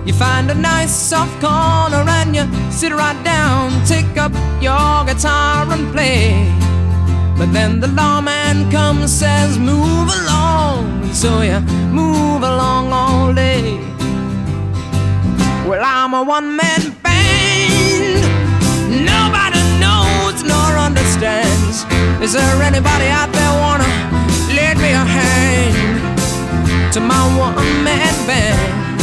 You find a nice soft corner and you sit right down, take up your guitar and play. But then the lawman comes, says move along, and so you move along all day. Well, I'm a one-man band, nobody knows nor understands. Is there anybody out there wanna lend me a hand to my one-man band?